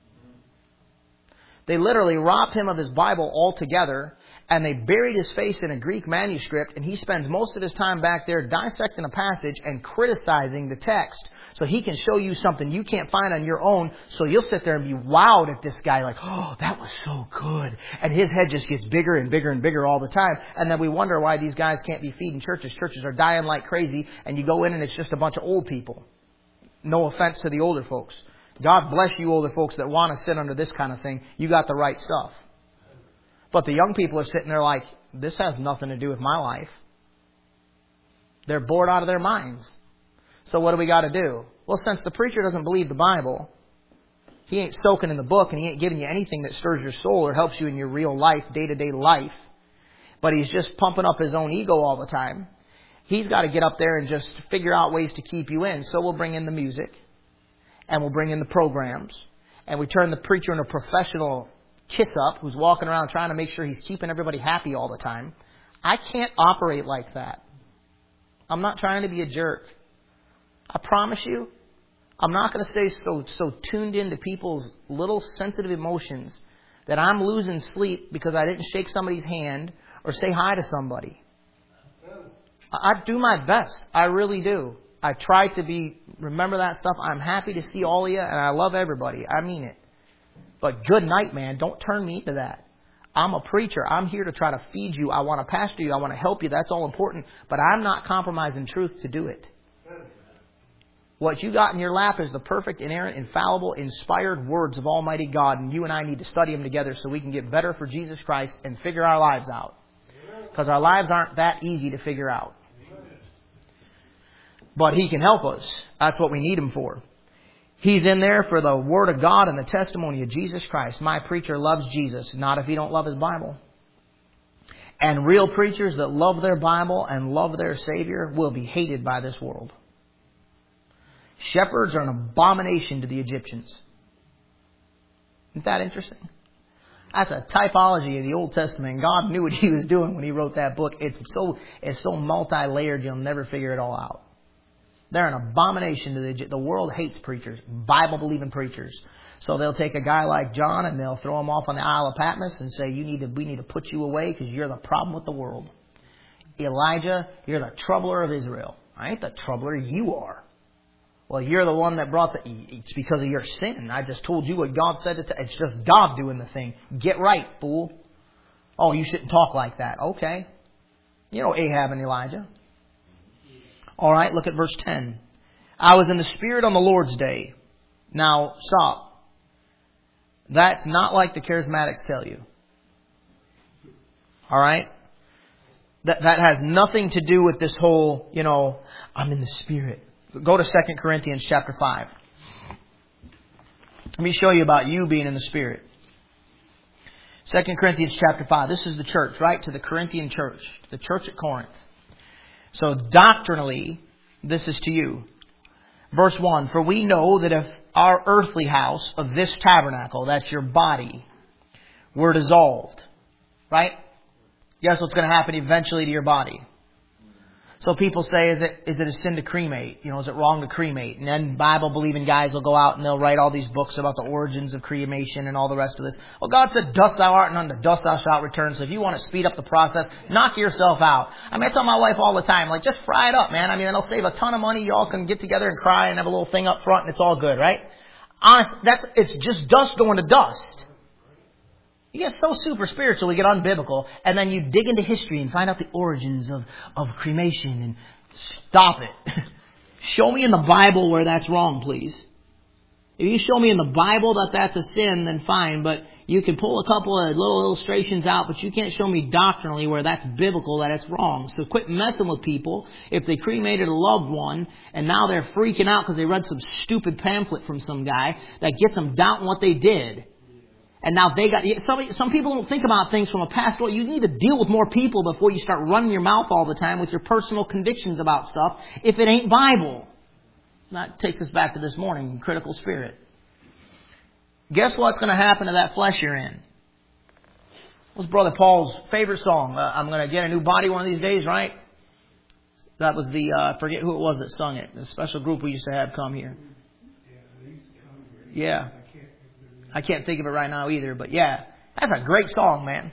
They literally robbed him of his Bible altogether and they buried his face in a Greek manuscript and he spends most of his time back there dissecting a passage and criticizing the text. So he can show you something you can't find on your own. So you'll sit there and be wowed at this guy like, oh, that was so good. And his head just gets bigger and bigger and bigger all the time. And then we wonder why these guys can't be feeding churches. Churches are dying like crazy. And you go in and it's just a bunch of old people. No offense to the older folks. God bless you older folks that want to sit under this kind of thing. You got the right stuff. But the young people are sitting there like, this has nothing to do with my life. They're bored out of their minds. So what do we got to do? Well, since the preacher doesn't believe the Bible, he ain't soaking in the book and he ain't giving you anything that stirs your soul or helps you in your real life, day-to-day life, but he's just pumping up his own ego all the time, he's got to get up there and just figure out ways to keep you in. So we'll bring in the music and we'll bring in the programs and we turn the preacher into a professional kiss-up who's walking around trying to make sure he's keeping everybody happy all the time. I can't operate like that. I'm not trying to be a jerk. I promise you, I'm not going to stay so tuned into people's little sensitive emotions that I'm losing sleep because I didn't shake somebody's hand or say hi to somebody. I do my best. I really do. I try to remember that stuff. I'm happy to see all of you and I love everybody. I mean it. But good night, man. Don't turn me into that. I'm a preacher. I'm here to try to feed you. I want to pastor you. I want to help you. That's all important. But I'm not compromising truth to do it. What you got in your lap is the perfect, inerrant, infallible, inspired words of Almighty God. And you and I need to study them together so we can get better for Jesus Christ and figure our lives out. Because our lives aren't that easy to figure out. But He can help us. That's what we need Him for. He's in there for the Word of God and the testimony of Jesus Christ. My preacher loves Jesus, not if he don't love his Bible. And real preachers that love their Bible and love their Savior will be hated by this world. Shepherds are an abomination to the Egyptians. Isn't that interesting? That's a typology of the Old Testament. God knew what He was doing when He wrote that book. It's so multi-layered you'll never figure it all out. They're an abomination to the world hates preachers, Bible-believing preachers. So they'll take a guy like John and they'll throw him off on the Isle of Patmos and say, we need to put you away because you're the problem with the world. Elijah, you're the troubler of Israel. I ain't the troubler, you are. Well, you're the one that brought it's because of your sin. I just told you what God said. It's just God doing the thing. Get right, fool. Oh, you shouldn't talk like that. Okay. You know Ahab and Elijah. All right, look at verse 10. I was in the Spirit on the Lord's day. Now, stop. That's not like the charismatics tell you. All right? That has nothing to do with this whole, I'm in the Spirit. Go to 2 Corinthians chapter 5. Let me show you about you being in the Spirit. 2 Corinthians chapter 5. This is the church, right? To the Corinthian church. The church at Corinth. So doctrinally, this is to you. Verse 1, for we know that if our earthly house of this tabernacle, that's your body, were dissolved, right? Guess what's going to happen eventually to your body? So people say, is it a sin to cremate? You know, is it wrong to cremate? And then Bible-believing guys will go out and they'll write all these books about the origins of cremation and all the rest of this. Well, God said, dust thou art, and unto dust thou shalt return. So if you want to speed up the process, knock yourself out. I mean, I tell my wife all the time, like, just fry it up, man. I mean, it'll save a ton of money. You all can get together and cry and have a little thing up front, and it's all good, right? Honest, it's just dust going to dust. You get so super spiritual, we get unbiblical, and then you dig into history and find out the origins of cremation, and stop it. Show me in the Bible where that's wrong, please. If you show me in the Bible that that's a sin, then fine, but you can pull a couple of little illustrations out, but you can't show me doctrinally where that's biblical, that it's wrong. So quit messing with people if they cremated a loved one, and now they're freaking out because they read some stupid pamphlet from some guy that gets them doubting what they did. And now they got, some people don't think about things from a pastoral. You need to deal with more people before you start running your mouth all the time with your personal convictions about stuff if it ain't Bible. That takes us back to this morning, critical spirit. Guess what's going to happen to that flesh you're in? What's Brother Paul's favorite song? I'm going to get a new body one of these days, right? That was the, I forget who it was that sung it. The special group we used to have come here. Yeah. I can't think of it right now either, but yeah, that's a great song, man.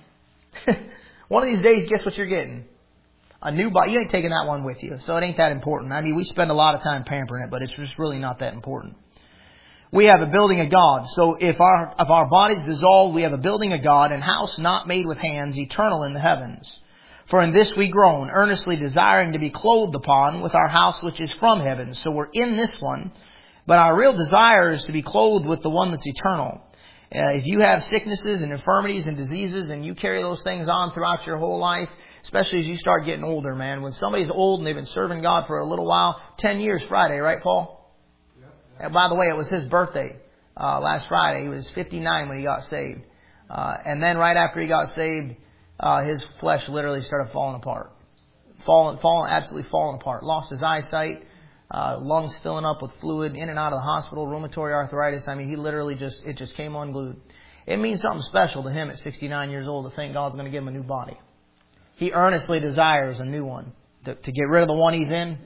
One of these days, guess what you're getting? A new body. You ain't taking that one with you, so it ain't that important. I mean, we spend a lot of time pampering it, but it's just really not that important. We have a building of God. So if our bodies dissolve, we have a building of God, and house not made with hands, eternal in the heavens. For in this we groan, earnestly desiring to be clothed upon with our house which is from heaven. So we're in this one, but our real desire is to be clothed with the one that's eternal. If you have sicknesses and infirmities and diseases and you carry those things on throughout your whole life, especially as you start getting older, man. When somebody's old and they've been serving God for a little while, 10 years Friday, right, Paul? Yep. And by the way, it was his birthday last Friday. He was 59 when he got saved. And then right after he got saved, his flesh literally started falling apart. Absolutely falling apart. Lost his eyesight. Lungs filling up with fluid, in and out of the hospital, rheumatoid arthritis. I mean, he literally it just came unglued. It means something special to him at 69 years old to think God's going to give him a new body. He earnestly desires a new one to get rid of the one he's in.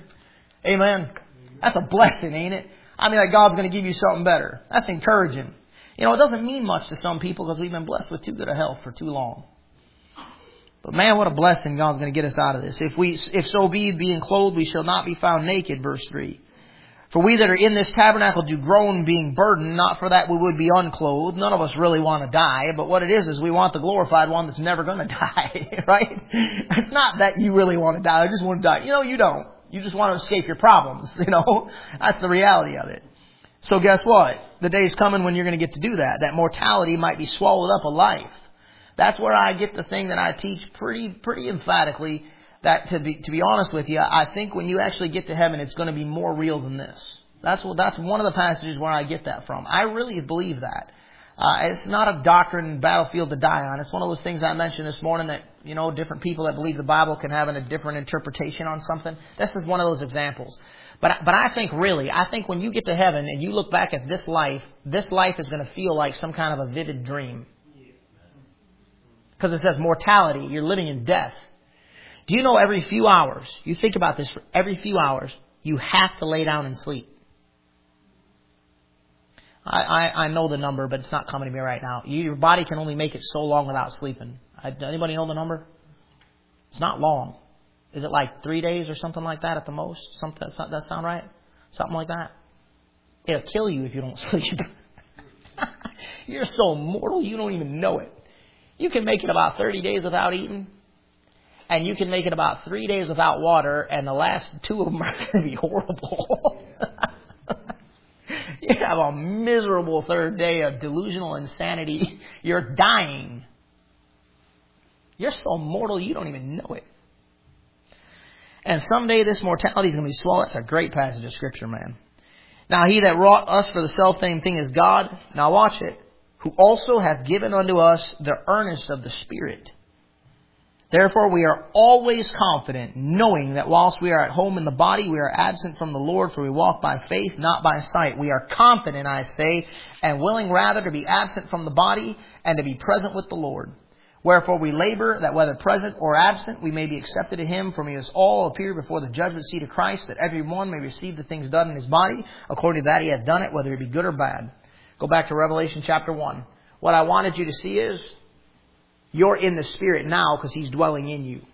Amen. That's a blessing, ain't it? I mean, that God's going to give you something better. That's encouraging. You know, it doesn't mean much to some people because we've been blessed with too good a health for too long. But man, what a blessing God's going to get us out of this. If so be, being clothed, we shall not be found naked, verse 3. For we that are in this tabernacle do groan, being burdened, not for that we would be unclothed. None of us really want to die, but what it is we want the glorified one that's never going to die, right? It's not that you really want to die, I just want to die. You know, you don't. You just want to escape your problems, you know. That's the reality of it. So guess what? The day's coming when you're going to get to do that. That mortality might be swallowed up of life. That's where I get the thing that I teach pretty emphatically, that to be honest with you, I think when you actually get to heaven, it's going to be more real than this. That's one of the passages where I get that from. I really believe that. It's not a doctrine battlefield to die on. It's one of those things I mentioned this morning that, you know, different people that believe the Bible can have a different interpretation on something. This is one of those examples. But I think when you get to heaven and you look back at this life is going to feel like some kind of a vivid dream. Because it says mortality, you're living in death. Do you know every few hours, you think about this, every few hours, you have to lay down and sleep. I know the number, but it's not coming to me right now. Your body can only make it so long without sleeping. Anybody know the number? It's not long. Is it like 3 days or something like that at the most? That sound right? Something like that? It'll kill you if you don't sleep. You're so mortal, you don't even know it. You can make it about 30 days without eating, and you can make it about 3 days without water, and the last 2 of them are going to be horrible. You have a miserable third day of delusional insanity. You're dying. You're so mortal, you don't even know it. And someday this mortality is going to be swallowed. That's a great passage of Scripture, man. Now he that wrought us for the self-same thing is God. Now watch it. Who also hath given unto us the earnest of the Spirit. Therefore we are always confident, knowing that whilst we are at home in the body, we are absent from the Lord, for we walk by faith, not by sight. We are confident, I say, and willing rather to be absent from the body and to be present with the Lord. Wherefore we labor that whether present or absent, we may be accepted of Him, for we must all appear before the judgment seat of Christ, that every one may receive the things done in his body, according to that he hath done it, whether it be good or bad. Go back to Revelation chapter 1. What I wanted you to see is, you're in the Spirit now because He's dwelling in you.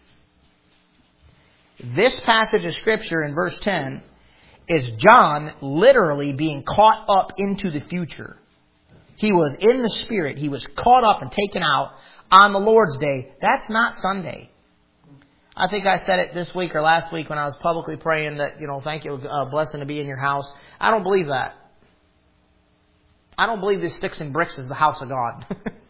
This passage of Scripture in verse 10 is John literally being caught up into the future. He was in the Spirit. He was caught up and taken out on the Lord's Day. That's not Sunday. I think I said it this week or last week when I was publicly praying that, thank you, blessing to be in your house. I don't believe that. I don't believe this sticks and bricks is the house of God.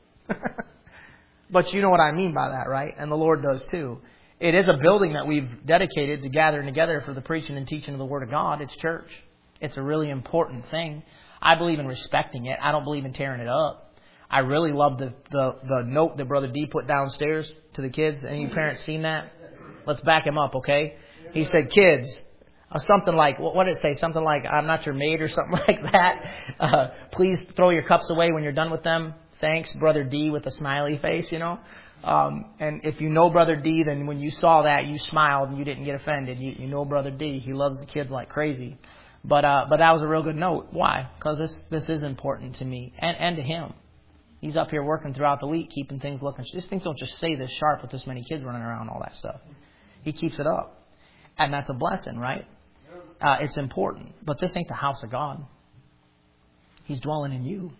But you know what I mean by that, right? And the Lord does too. It is a building that we've dedicated to gathering together for the preaching and teaching of the Word of God. It's church. It's a really important thing. I believe in respecting it. I don't believe in tearing it up. I really love the note that Brother D put downstairs to the kids. Any parents seen that? Let's back him up, okay? He said, kids, something like, what did it say? Something like, I'm not your maid or something like that. Please throw your cups away when you're done with them. Thanks, Brother D, with a smiley face, And if you know Brother D, then when you saw that, you smiled and you didn't get offended. You know Brother D. He loves the kids like crazy. But that was a real good note. Why? Because this is important to me and to him. He's up here working throughout the week, keeping things looking. These things don't just stay this sharp with this many kids running around and all that stuff. He keeps it up. And that's a blessing, right? It's important. But this ain't the house of God. He's dwelling in you.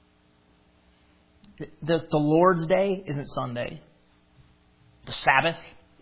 The Lord's Day isn't Sunday. The Sabbath.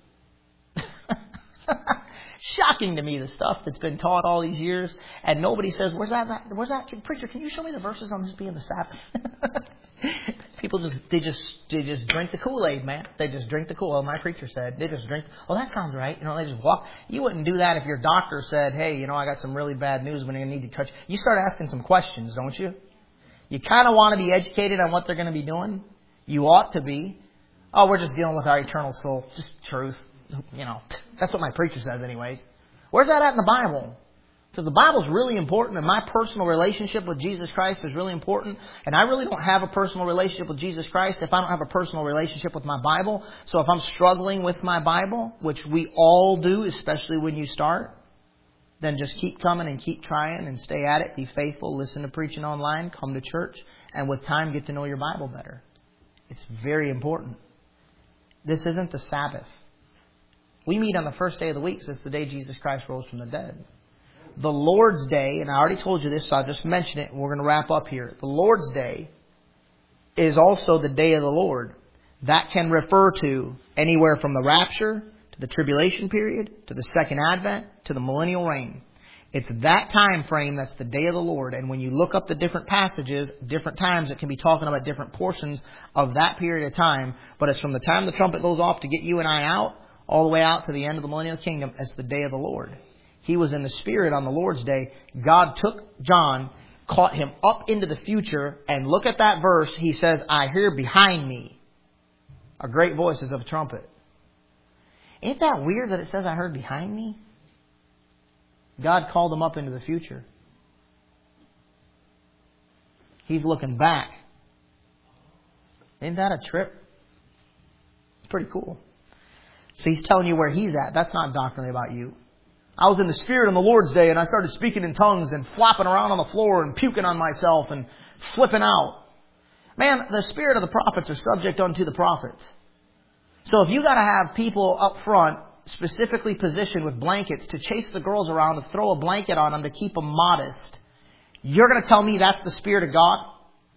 Shocking to me, the stuff that's been taught all these years, and nobody says, where's that preacher, can you show me the verses on this being the Sabbath? People just drink the Kool-Aid, man. They just drink the Kool-Aid. My preacher said, they just drink, that sounds right. They just walk. You wouldn't do that if your doctor said, hey, I got some really bad news when I need to cut you. You start asking some questions, don't you? You kind of want to be educated on what they're going to be doing. You ought to be. Oh, we're just dealing with our eternal soul. Just truth. That's what my preacher says anyways. Where's that at in the Bible? Because the Bible's really important, and my personal relationship with Jesus Christ is really important. And I really don't have a personal relationship with Jesus Christ if I don't have a personal relationship with my Bible. So if I'm struggling with my Bible, which we all do, especially when you start, then just keep coming and keep trying and stay at it. Be faithful. Listen to preaching online. Come to church. And with time, get to know your Bible better. It's very important. This isn't the Sabbath. We meet on the first day of the week, since the day Jesus Christ rose from the dead. The Lord's Day, and I already told you this, so I'll just mention it, and we're going to wrap up here. The Lord's Day is also the day of the Lord. That can refer to anywhere from the rapture, to the tribulation period, to the second advent, to the millennial reign. It's that time frame that's the day of the Lord. And when you look up the different passages, different times, it can be talking about different portions of that period of time. But it's from the time the trumpet goes off to get you and I out, all the way out to the end of the millennial kingdom as the day of the Lord. He was in the Spirit on the Lord's Day. God took John, caught him up into the future, and look at that verse. He says, I hear behind me a great voice as of a trumpet. Ain't that weird that it says I heard behind me? God called him up into the future. He's looking back. Ain't that a trip? It's pretty cool. So he's telling you where he's at. That's not doctrinally about you. I was in the Spirit on the Lord's Day and I started speaking in tongues and flopping around on the floor and puking on myself and flipping out. Man, the spirit of the prophets are subject unto the prophets. So if you got to have people up front specifically positioned with blankets to chase the girls around and throw a blanket on them to keep them modest, you're going to tell me that's the Spirit of God?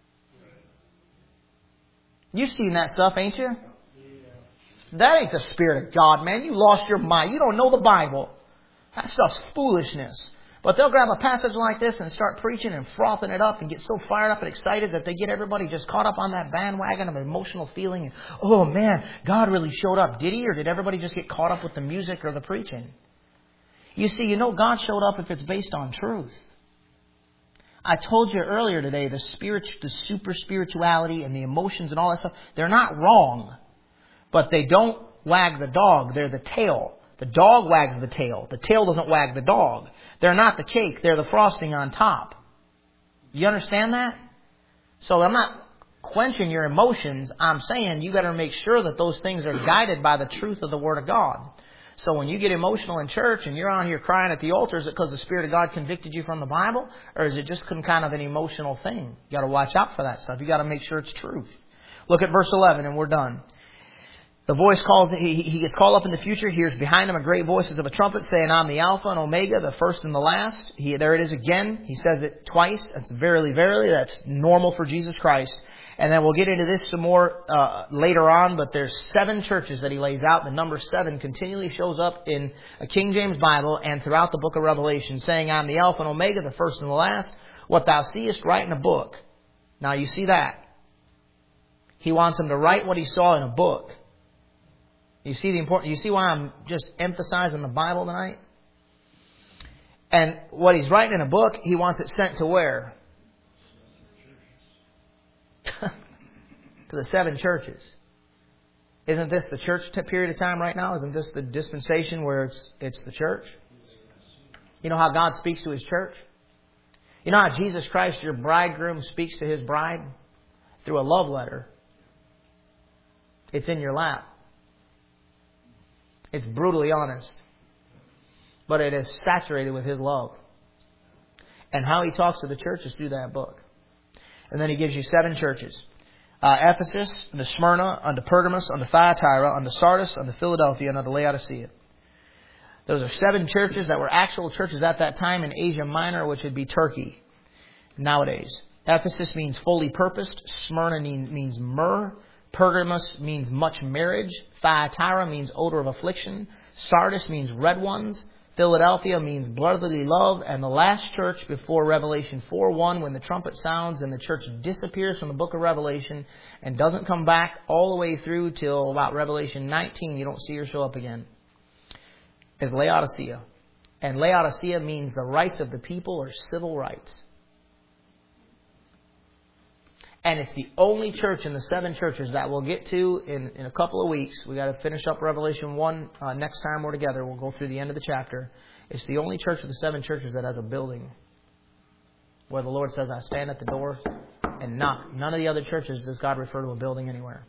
You've seen that stuff, ain't you? That ain't the Spirit of God, man. You lost your mind. You don't know the Bible. That stuff's foolishness. But they'll grab a passage like this and start preaching and frothing it up and get so fired up and excited that they get everybody just caught up on that bandwagon of emotional feeling. And, oh man, God really showed up. Did He? Or did everybody just get caught up with the music or the preaching? You see, God showed up if it's based on truth. I told you earlier today, the super spirituality and the emotions and all that stuff, they're not wrong. But they don't wag the dog. They're the tail. The dog wags the tail. The tail doesn't wag the dog. They're not the cake. They're the frosting on top. You understand that? So I'm not quenching your emotions. I'm saying you got to make sure that those things are guided by the truth of the Word of God. So when you get emotional in church and you're on here crying at the altar, is it because the Spirit of God convicted you from the Bible? Or is it just some kind of an emotional thing? You got to watch out for that stuff. You got to make sure it's truth. Look at verse 11 and we're done. The voice calls, he gets called up in the future, hears behind him a great voice as of a trumpet saying, I'm the Alpha and Omega, the first and the last. There it is again. He says it twice. That's verily, verily. That's normal for Jesus Christ. And then we'll get into this some more later on, but there's 7 churches that he lays out. The number 7 continually shows up in a King James Bible and throughout the book of Revelation, saying, I'm the Alpha and Omega, the first and the last. What thou seest, write in a book. Now you see that. He wants him to write what he saw in a book. You see the important. You see why I'm just emphasizing the Bible tonight? And what he's writing in a book, he wants it sent to where? To the 7 churches. Isn't this the church period of time right now? Isn't this the dispensation where it's the church? You know how God speaks to His church? You know how Jesus Christ, your bridegroom, speaks to His bride? Through a love letter. It's in your lap. It's brutally honest. But it is saturated with His love. And how He talks to the church is through that book. And then He gives you 7 churches. Ephesus, unto Smyrna, unto Pergamos, unto Thyatira, unto Sardis, unto Philadelphia, and unto Laodicea. Those are 7 churches that were actual churches at that time in Asia Minor, which would be Turkey nowadays. Ephesus means fully purposed. Smyrna means myrrh. Pergamos means much marriage. Thyatira means odor of affliction. Sardis means red ones. Philadelphia means brotherly love. And the last church before Revelation 4:1, when the trumpet sounds and the church disappears from the book of Revelation and doesn't come back all the way through till about Revelation 19, you don't see her show up again, is Laodicea. And Laodicea means the rights of the people or civil rights. And it's the only church in the 7 churches that we'll get to in a couple of weeks. We've got to finish up Revelation 1 next time we're together. We'll go through the end of the chapter. It's the only church of the 7 churches that has a building where the Lord says, I stand at the door and knock. None of the other churches does God refer to a building anywhere.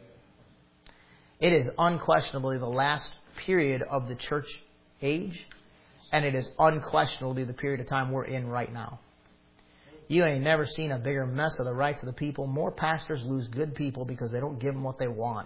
It is unquestionably the last period of the church age, and it is unquestionably the period of time we're in right now. You ain't never seen a bigger mess of the rights of the people. More pastors lose good people because they don't give them what they want.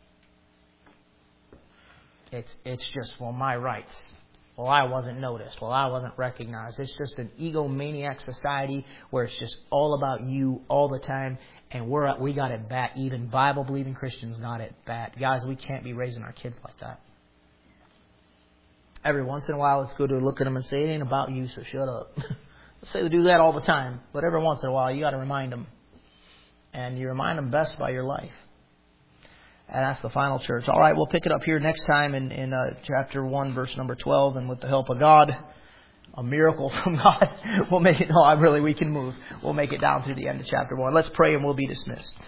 It's just, well, my rights. Well, I wasn't noticed. Well, I wasn't recognized. It's just an egomaniac society where it's just all about you all the time. And we got it bad. Even Bible-believing Christians got it bad. Guys, we can't be raising our kids like that. Every once in a while, it's good to look at them and say, it ain't about you, so shut up. Say they do that all the time, but every once in a while you got to remind them. And you remind them best by your life. And that's the final church. All right, we'll pick it up here next time in chapter 1, verse number 12. And with the help of God, a miracle from God, we'll make it. No, we can move. We'll make it down to the end of chapter 1. Let's pray and we'll be dismissed.